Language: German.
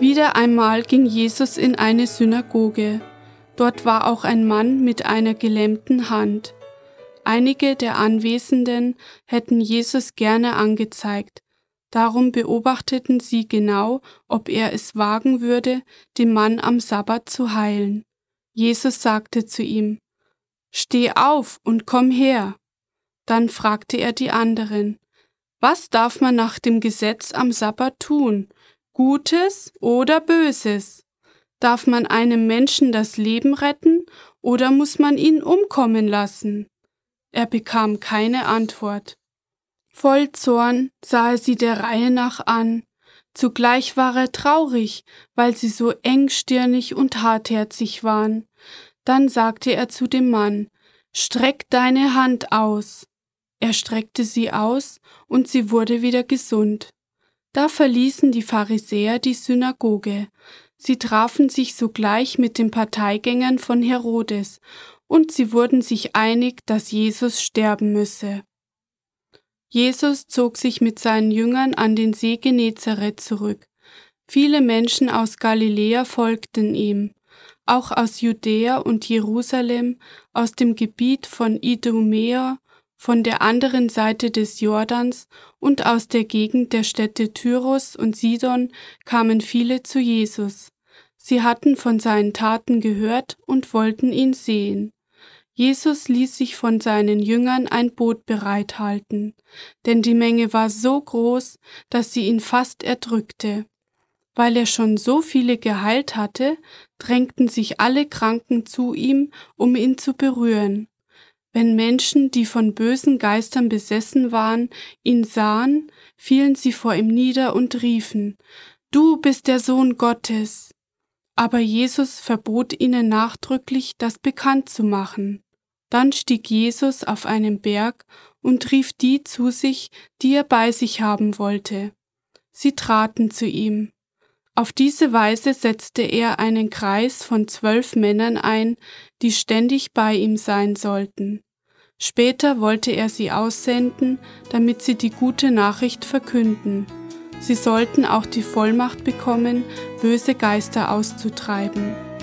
Wieder einmal ging Jesus in eine Synagoge. Dort war auch ein Mann mit einer gelähmten Hand. Einige der Anwesenden hätten Jesus gerne angezeigt. Darum beobachteten sie genau, ob er es wagen würde, den Mann am Sabbat zu heilen. Jesus sagte zu ihm: »Steh auf und komm her.« Dann fragte er die anderen: »Was darf man nach dem Gesetz am Sabbat tun? Gutes oder Böses? Darf man einem Menschen das Leben retten oder muss man ihn umkommen lassen?« Er bekam keine Antwort. Voll Zorn sah er sie der Reihe nach an. Zugleich war er traurig, weil sie so engstirnig und hartherzig waren. Dann sagte er zu dem Mann: »Streck deine Hand aus.« Er streckte sie aus, und sie wurde wieder gesund. Da verließen die Pharisäer die Synagoge. Sie trafen sich sogleich mit den Parteigängern von Herodes, und sie wurden sich einig, dass Jesus sterben müsse. Jesus zog sich mit seinen Jüngern an den See Genezareth zurück. Viele Menschen aus Galiläa folgten ihm, auch aus Judäa und Jerusalem, aus dem Gebiet von Idumea, von der anderen Seite des Jordans und aus der Gegend der Städte Tyrus und Sidon kamen viele zu Jesus. Sie hatten von seinen Taten gehört und wollten ihn sehen. Jesus ließ sich von seinen Jüngern ein Boot bereithalten, denn die Menge war so groß, dass sie ihn fast erdrückte. Weil er schon so viele geheilt hatte, drängten sich alle Kranken zu ihm, um ihn zu berühren. Wenn Menschen, die von bösen Geistern besessen waren, ihn sahen, fielen sie vor ihm nieder und riefen: »Du bist der Sohn Gottes!« Aber Jesus verbot ihnen nachdrücklich, das bekannt zu machen. Dann stieg Jesus auf einen Berg und rief die zu sich, die er bei sich haben wollte. Sie traten zu ihm. Auf diese Weise setzte er einen Kreis von 12 Männern ein, die ständig bei ihm sein sollten. Später wollte er sie aussenden, damit sie die gute Nachricht verkünden. Sie sollten auch die Vollmacht bekommen, böse Geister auszutreiben.